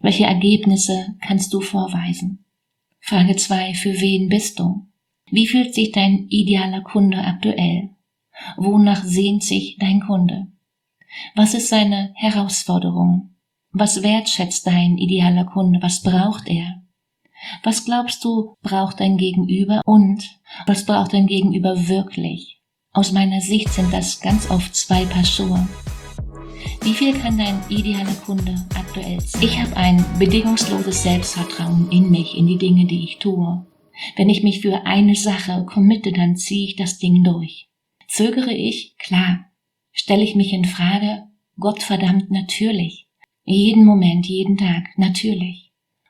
Welche Ergebnisse kannst du vorweisen? Frage 2. Für wen bist du? Wie fühlt sich dein idealer Kunde aktuell? Wonach sehnt sich dein Kunde? Was ist seine Herausforderung? Was wertschätzt dein idealer Kunde? Was braucht er? Was glaubst du, braucht dein Gegenüber und was braucht dein Gegenüber wirklich? Aus meiner Sicht sind das ganz oft 2 Paar Schuhe. Wie viel kann dein idealer Kunde aktuell sein? Ich habe ein bedingungsloses Selbstvertrauen in mich, in die Dinge, die ich tue. Wenn ich mich für eine Sache committe, dann ziehe ich das Ding durch. Zögere ich? Klar. Stelle ich mich in Frage? Gottverdammt natürlich. Jeden Moment, jeden Tag, natürlich.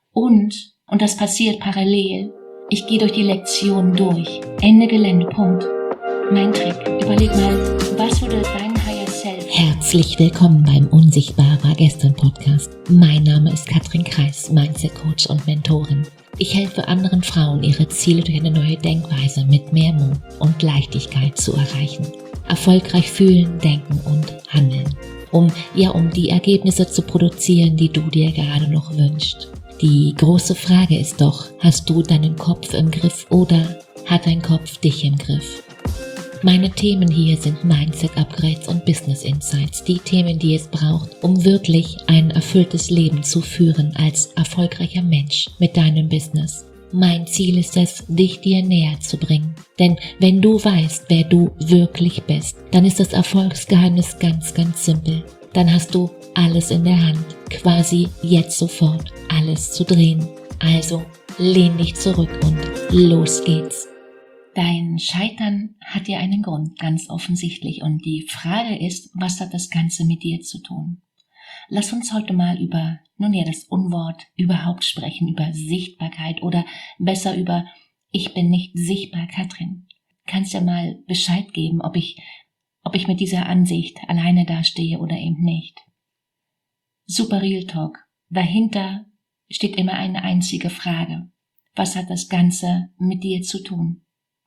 Und das passiert parallel, ich gehe durch die Lektion durch. Ende Gelände, Punkt. Mein Trick. Überleg mal, was würde dein Higher Self... Herzlich willkommen beim Unsichtbar war gestern Podcast. Mein Name ist Katrin Kreis, Mindset Coach und Mentorin. Ich helfe anderen Frauen, ihre Ziele durch eine neue Denkweise mit mehr Mut und Leichtigkeit zu erreichen. Erfolgreich fühlen, denken und handeln. Um die Ergebnisse zu produzieren, die du dir gerade noch wünschst. Die große Frage ist doch, hast du deinen Kopf im Griff oder hat dein Kopf dich im Griff? Meine Themen hier sind Mindset-Upgrades und Business-Insights, die Themen, die es braucht, um wirklich ein erfülltes Leben zu führen als erfolgreicher Mensch mit deinem Business. Mein Ziel ist es, dich dir näher zu bringen. Denn wenn du weißt, wer du wirklich bist, dann ist das Erfolgsgeheimnis ganz, ganz simpel. Dann hast du alles in der Hand, quasi jetzt sofort alles zu drehen. Also lehn dich zurück und los geht's. Dein Scheitern hat ja einen Grund, ganz offensichtlich. Und die Frage ist, was hat das Ganze mit dir zu tun? Lass uns heute mal über, das Unwort überhaupt sprechen, über Sichtbarkeit oder besser über ich bin nicht sichtbar, Katrin. Kannst ja mal Bescheid geben, ob ich mit dieser Ansicht alleine dastehe oder eben nicht. Super Real Talk. Dahinter steht immer eine einzige Frage. Was hat das Ganze mit dir zu tun?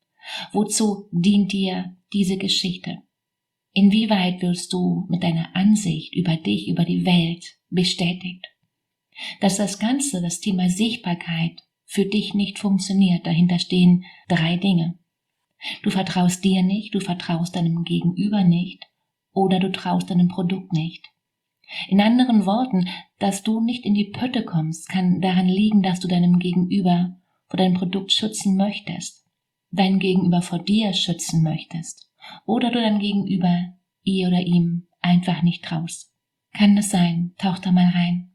Wozu dient dir diese Geschichte? Inwieweit wirst du mit deiner Ansicht über dich, über die Welt bestätigt? Dass das Ganze, das Thema Sichtbarkeit, für dich nicht funktioniert, dahinter stehen 3 Dinge. Du vertraust dir nicht, du vertraust deinem Gegenüber nicht oder du traust deinem Produkt nicht. In anderen Worten, dass du nicht in die Pötte kommst, kann daran liegen, dass du deinem Gegenüber vor deinem Produkt schützen möchtest, dein Gegenüber vor dir schützen möchtest oder du dein Gegenüber, ihr oder ihm, einfach nicht traust. Kann das sein? Tauch da mal rein.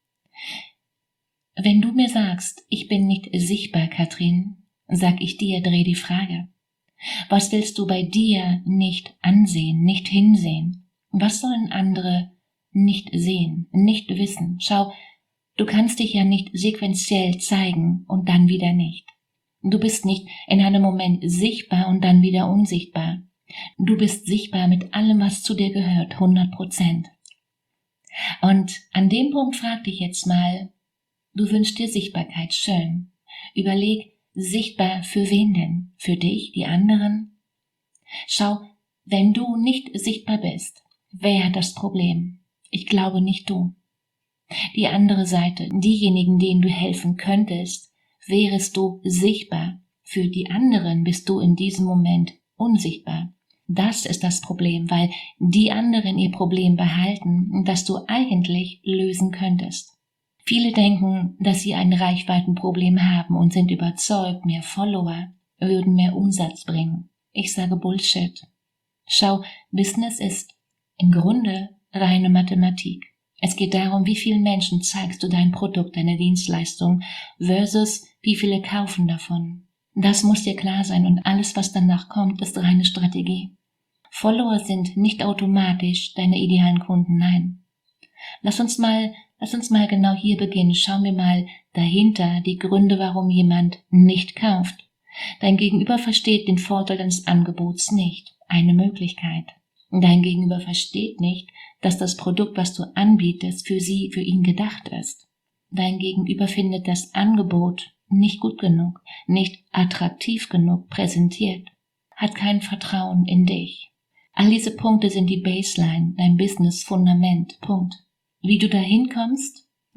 Wenn du mir sagst, ich bin nicht sichtbar, Katrin, sag ich dir, dreh die Frage. Was willst du bei dir nicht ansehen, nicht hinsehen? Was sollen andere nicht sehen, nicht wissen? Schau, du kannst dich ja nicht sequenziell zeigen und dann wieder nicht. Du bist nicht in einem Moment sichtbar und dann wieder unsichtbar. Du bist sichtbar mit allem, was zu dir gehört, 100%. Und an dem Punkt frag dich jetzt mal, du wünschst dir Sichtbarkeit, schön. Überleg, sichtbar für wen denn? Für dich, die anderen? Schau, wenn du nicht sichtbar bist, wer hat das Problem? Ich glaube nicht du. Die andere Seite, diejenigen, denen du helfen könntest, wärest du sichtbar. Für die anderen bist du in diesem Moment unsichtbar. Das ist das Problem, weil die anderen ihr Problem behalten, das du eigentlich lösen könntest. Viele denken, dass sie ein Reichweitenproblem haben und sind überzeugt, mehr Follower würden mehr Umsatz bringen. Ich sage Bullshit. Schau, Business ist im Grunde reine Mathematik. Es geht darum, wie vielen Menschen zeigst du dein Produkt, deine Dienstleistung versus wie viele kaufen davon. Das muss dir klar sein und alles, was danach kommt, ist reine Strategie. Follower sind nicht automatisch deine idealen Kunden, nein. Lass uns mal genau hier beginnen. Schauen wir mal dahinter die Gründe, warum jemand nicht kauft. Dein Gegenüber versteht den Vorteil deines Angebots nicht. Eine Möglichkeit. Dein Gegenüber versteht nicht, dass das Produkt, was du anbietest, für ihn gedacht ist. Dein Gegenüber findet das Angebot nicht gut genug, nicht attraktiv genug präsentiert, hat kein Vertrauen in dich. All diese Punkte sind die Baseline, dein Business-Fundament, Punkt. Wie du dahin kommst,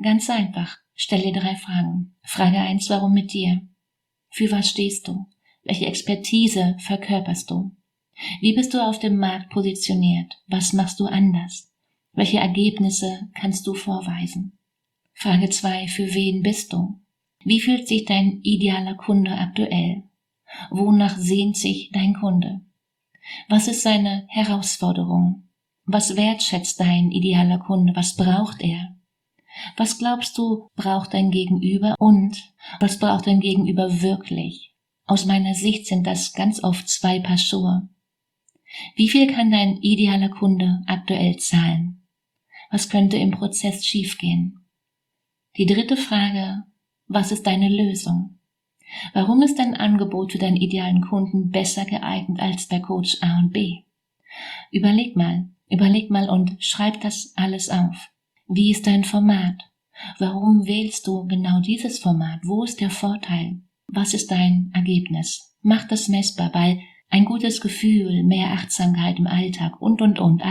Ganz einfach. Stell dir 3 Fragen. Frage 1, warum mit dir? Für was stehst du? Welche Expertise verkörperst du? Wie bist du auf dem Markt positioniert? Was machst du anders? Welche Ergebnisse kannst du vorweisen? Frage 2, für wen bist du? Wie fühlt sich dein idealer Kunde aktuell? Wonach sehnt sich dein Kunde? Was ist seine Herausforderung? Was wertschätzt dein idealer Kunde? Was braucht er? Was glaubst du, braucht dein Gegenüber und was braucht dein Gegenüber wirklich? Aus meiner Sicht sind das ganz oft 2 Paar Schuhe. Wie viel kann dein idealer Kunde aktuell zahlen? Was könnte im Prozess schiefgehen? Die 3. Frage, was ist deine Lösung? Warum ist dein Angebot für deinen idealen Kunden besser geeignet als bei Coach A und B? Überleg mal und schreib das alles auf. Wie ist dein Format? Warum wählst du genau dieses Format? Wo ist der Vorteil? Was ist dein Ergebnis? Mach das messbar, weil ein gutes Gefühl, mehr Achtsamkeit im Alltag und.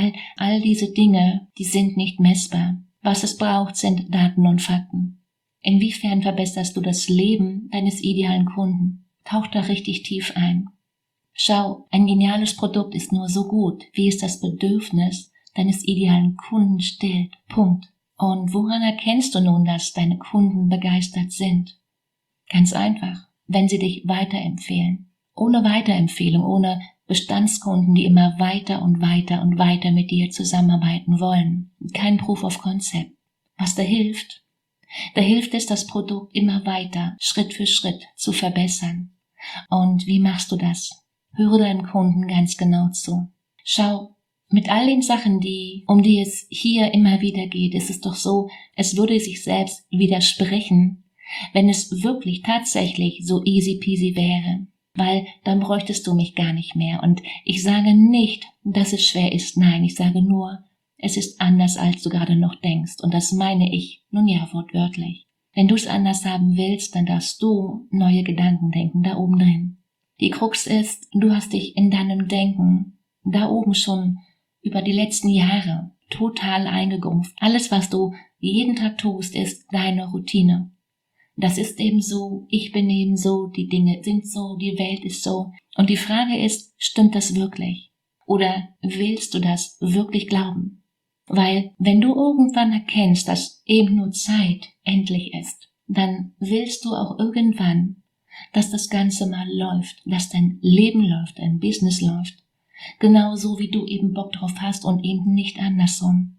All diese Dinge, die sind nicht messbar. Was es braucht, sind Daten und Fakten. Inwiefern verbesserst du das Leben deines idealen Kunden? Tauch da richtig tief ein. Schau, ein geniales Produkt ist nur so gut, wie es das Bedürfnis deines idealen Kunden stillt. Punkt. Und woran erkennst du nun, dass deine Kunden begeistert sind? Ganz einfach, wenn sie dich weiterempfehlen. Ohne Weiterempfehlung, ohne Bestandskunden, die immer weiter und weiter mit dir zusammenarbeiten wollen. Kein Proof of Concept. Was da hilft? Da hilft es, das Produkt immer weiter, Schritt für Schritt zu verbessern. Und wie machst du das? Höre deinem Kunden ganz genau zu. Schau, mit all den Sachen, um die es hier immer wieder geht, ist es doch so, es würde sich selbst widersprechen, wenn es wirklich tatsächlich so easy peasy wäre. Weil dann bräuchtest du mich gar nicht mehr. Und ich sage nicht, dass es schwer ist. Nein, ich sage nur, es ist anders, als du gerade noch denkst. Und das meine ich, nun ja, wortwörtlich. Wenn du es anders haben willst, dann darfst du neue Gedanken denken, da oben drin. Die Krux ist, du hast dich in deinem Denken da oben schon über die letzten Jahre total eingegruft. Alles, was du jeden Tag tust, ist deine Routine. Das ist eben so, ich bin eben so, die Dinge sind so, die Welt ist so. Und die Frage ist, stimmt das wirklich? Oder willst du das wirklich glauben? Weil wenn du irgendwann erkennst, dass eben nur Zeit endlich ist, dann willst du auch irgendwann, dass das Ganze mal läuft, dass dein Leben läuft, dein Business läuft. Genauso wie du eben Bock drauf hast und eben nicht andersrum.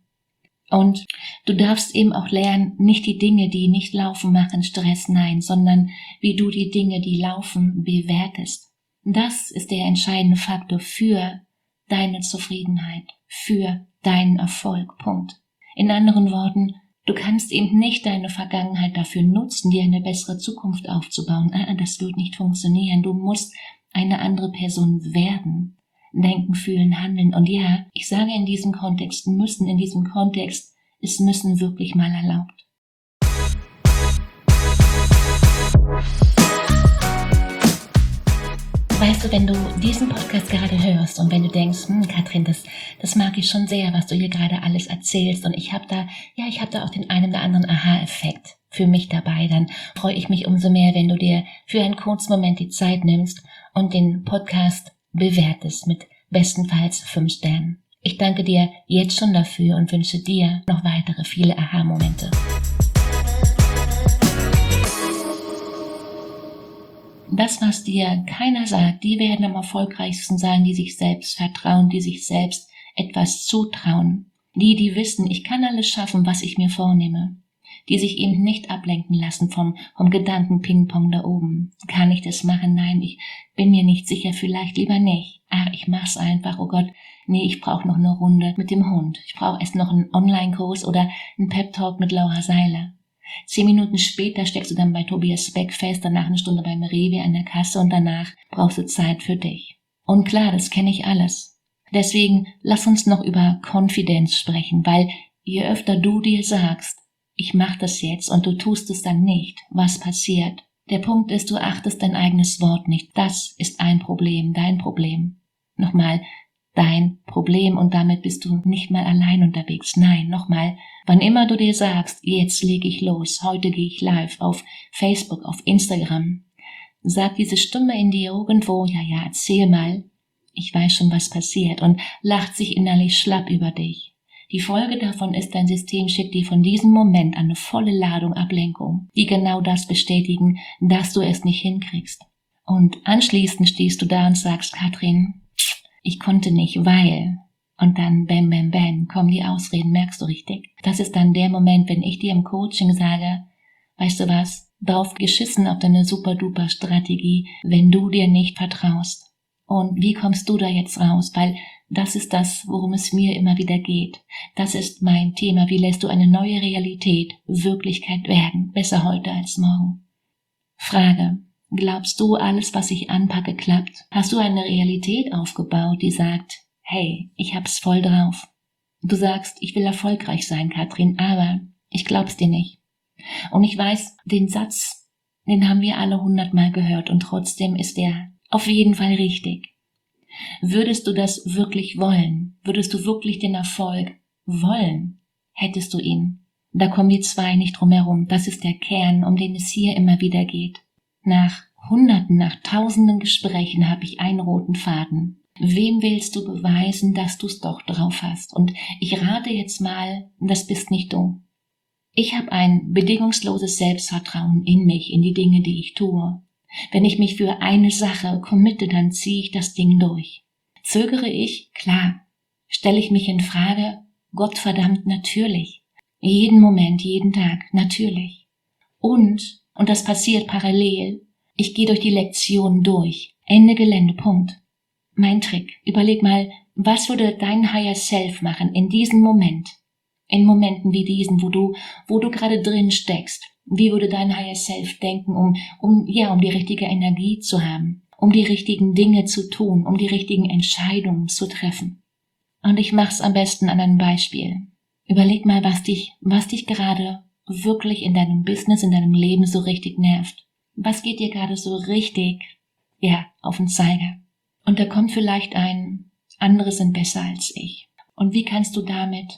Und du darfst eben auch lernen, nicht die Dinge, die nicht laufen, machen Stress, nein, sondern wie du die Dinge, die laufen, bewertest. Das ist der entscheidende Faktor für deine Zufriedenheit, für deinen Erfolg, Punkt. In anderen Worten, du kannst eben nicht deine Vergangenheit dafür nutzen, dir eine bessere Zukunft aufzubauen. Das wird nicht funktionieren. Du musst eine andere Person werden. Denken, fühlen, handeln. Und ja, ich sage in diesem Kontext müssen, in diesem Kontext ist müssen wirklich mal erlaubt. Weißt du, wenn du diesen Podcast gerade hörst und wenn du denkst, Katrin, das mag ich schon sehr, was du hier gerade alles erzählst und ich habe da auch den einen oder anderen Aha-Effekt für mich dabei, dann freue ich mich umso mehr, wenn du dir für einen kurzen Moment die Zeit nimmst und den Podcast bewertest mit bestenfalls 5 Sternen. Ich danke dir jetzt schon dafür und wünsche dir noch weitere viele Aha-Momente. Das, was dir keiner sagt, die werden am erfolgreichsten sein, die sich selbst vertrauen, die sich selbst etwas zutrauen. Die wissen, ich kann alles schaffen, was ich mir vornehme. Die sich eben nicht ablenken lassen vom Gedanken-Ping-Pong da oben. Kann ich das machen? Nein, ich bin mir nicht sicher, vielleicht lieber nicht. Ich mach's einfach, oh Gott, nee, ich brauche noch eine Runde mit dem Hund. Ich brauche erst noch einen Online-Kurs oder einen Pep-Talk mit Laura Seiler. 10 Minuten später steckst du dann bei Tobias Beck fest, danach eine Stunde beim Rewe an der Kasse und danach brauchst du Zeit für dich. Und klar, das kenne ich alles. Deswegen lass uns noch über Konfidenz sprechen, weil je öfter du dir sagst, ich mach das jetzt und du tust es dann nicht, was passiert? Der Punkt ist, du achtest dein eigenes Wort nicht. Das ist ein Problem, dein Problem. Nochmal, dein Problem und damit bist du nicht mal allein unterwegs. Nein, nochmal, wann immer du dir sagst, jetzt lege ich los, heute gehe ich live auf Facebook, auf Instagram, sagt diese Stimme in dir irgendwo, ja, erzähl mal, ich weiß schon, was passiert und lacht sich innerlich schlapp über dich. Die Folge davon ist, dein System schickt dir von diesem Moment eine volle Ladung Ablenkung, die genau das bestätigen, dass du es nicht hinkriegst. Und anschließend stehst du da und sagst, Katrin, ich konnte nicht, weil, und dann bam, bam, bam, kommen die Ausreden, merkst du richtig? Das ist dann der Moment, wenn ich dir im Coaching sage, weißt du was, drauf geschissen auf deine super-duper Strategie, wenn du dir nicht vertraust. Und wie kommst du da jetzt raus? Weil das ist das, worum es mir immer wieder geht. Das ist mein Thema. Wie lässt du eine neue Realität Wirklichkeit werden? Besser heute als morgen. Frage. Glaubst du, alles, was ich anpacke, klappt? Hast du eine Realität aufgebaut, die sagt, hey, ich hab's voll drauf? Du sagst, ich will erfolgreich sein, Katrin, aber ich glaub's dir nicht. Und ich weiß, den Satz, den haben wir alle 100-mal gehört und trotzdem ist der auf jeden Fall richtig. Würdest du das wirklich wollen? Würdest du wirklich den Erfolg wollen? Hättest du ihn? Da kommen wir zwei nicht drum herum. Das ist der Kern, um den es hier immer wieder geht. Nach Hunderten, nach Tausenden Gesprächen habe ich einen roten Faden. Wem willst du beweisen, dass du es doch drauf hast? Und ich rate jetzt mal, das bist nicht du. Ich habe ein bedingungsloses Selbstvertrauen in mich, in die Dinge, die ich tue. Wenn ich mich für eine Sache committe, dann ziehe ich das Ding durch. Zögere ich? Klar. Stelle ich mich in Frage? Gottverdammt, natürlich. Jeden Moment, jeden Tag, natürlich. Und das passiert parallel, ich gehe durch die Lektion durch. Ende Gelände, Punkt. Mein Trick. Überleg mal, was würde dein Higher Self machen in diesem Moment? In Momenten wie diesen, wo du gerade drin steckst. Wie würde dein Higher Self denken, um die richtige Energie zu haben, um die richtigen Dinge zu tun, um die richtigen Entscheidungen zu treffen? Und ich mach's am besten an einem Beispiel. Überleg mal, was dich gerade wirklich in deinem Business, in deinem Leben so richtig nervt. Was geht dir gerade so richtig, auf den Zeiger? Und da kommt vielleicht ein, andere sind besser als ich. Und wie kannst du damit,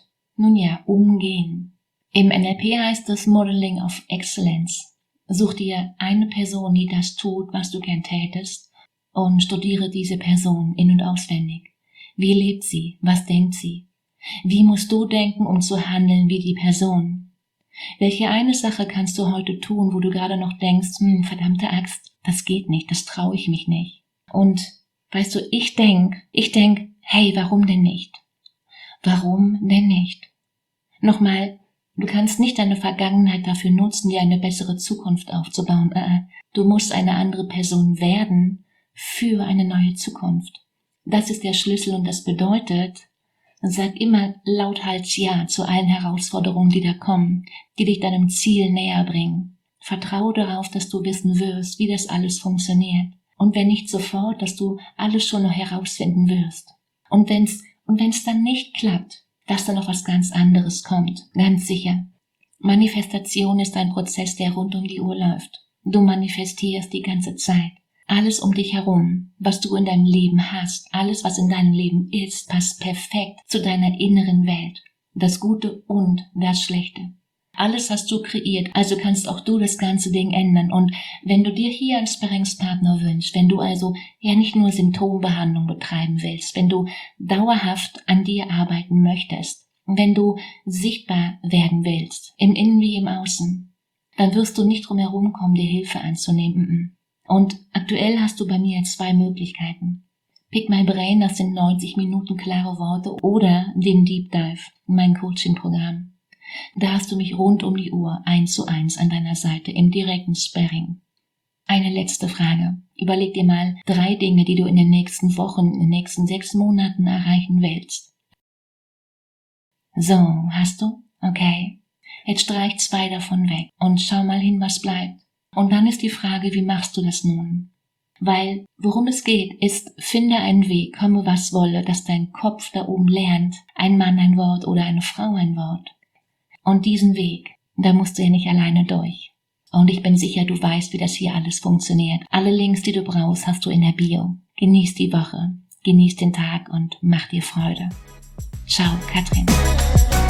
umgehen? Im NLP heißt es Modeling of Excellence. Such dir eine Person, die das tut, was du gern tätest, und studiere diese Person in- und auswendig. Wie lebt sie? Was denkt sie? Wie musst du denken, um zu handeln wie die Person? Welche eine Sache kannst du heute tun, wo du gerade noch denkst, verdammte Axt, das geht nicht, das traue ich mich nicht. Und weißt du, ich denk, hey, warum denn nicht? Warum denn nicht? Nochmal, du kannst nicht deine Vergangenheit dafür nutzen, dir eine bessere Zukunft aufzubauen. Du musst eine andere Person werden für eine neue Zukunft. Das ist der Schlüssel und das bedeutet, sag immer lauthals Ja zu allen Herausforderungen, die da kommen, die dich deinem Ziel näher bringen. Vertraue darauf, dass du wissen wirst, wie das alles funktioniert. Und wenn nicht sofort, dass du alles schon noch herausfinden wirst. Und wenn's dann nicht klappt, dass da noch was ganz anderes kommt, ganz sicher. Manifestation ist ein Prozess, der rund um die Uhr läuft. Du manifestierst die ganze Zeit. Alles um dich herum, was du in deinem Leben hast, alles, was in deinem Leben ist, passt perfekt zu deiner inneren Welt. Das Gute und das Schlechte. Alles hast du kreiert, also kannst auch du das ganze Ding ändern. Und wenn du dir hier einen Sparringspartner wünschst, wenn du also nicht nur Symptombehandlung betreiben willst, wenn du dauerhaft an dir arbeiten möchtest, wenn du sichtbar werden willst, im Innen wie im Außen, dann wirst du nicht drum herum kommen, dir Hilfe anzunehmen. Und aktuell hast du bei mir 2 Möglichkeiten. Pick My Brain, das sind 90 Minuten klare Worte, oder den Deep Dive, mein Coaching-Programm. Da hast du mich rund um die Uhr 1:1 an deiner Seite im direkten Sparring. Eine letzte Frage. Überleg dir mal 3 Dinge, die du in den nächsten Wochen, in den nächsten 6 Monaten erreichen willst. So, hast du? Okay. Jetzt streich 2 davon weg und schau mal hin, was bleibt. Und dann ist die Frage, wie machst du das nun? Weil, worum es geht, ist, finde einen Weg, komme was wolle, dass dein Kopf da oben lernt, ein Mann ein Wort oder eine Frau ein Wort. Und diesen Weg, da musst du ja nicht alleine durch. Und ich bin sicher, du weißt, wie das hier alles funktioniert. Alle Links, die du brauchst, hast du in der Bio. Genieß die Woche. Genieß den Tag und mach dir Freude. Ciao, Katrin.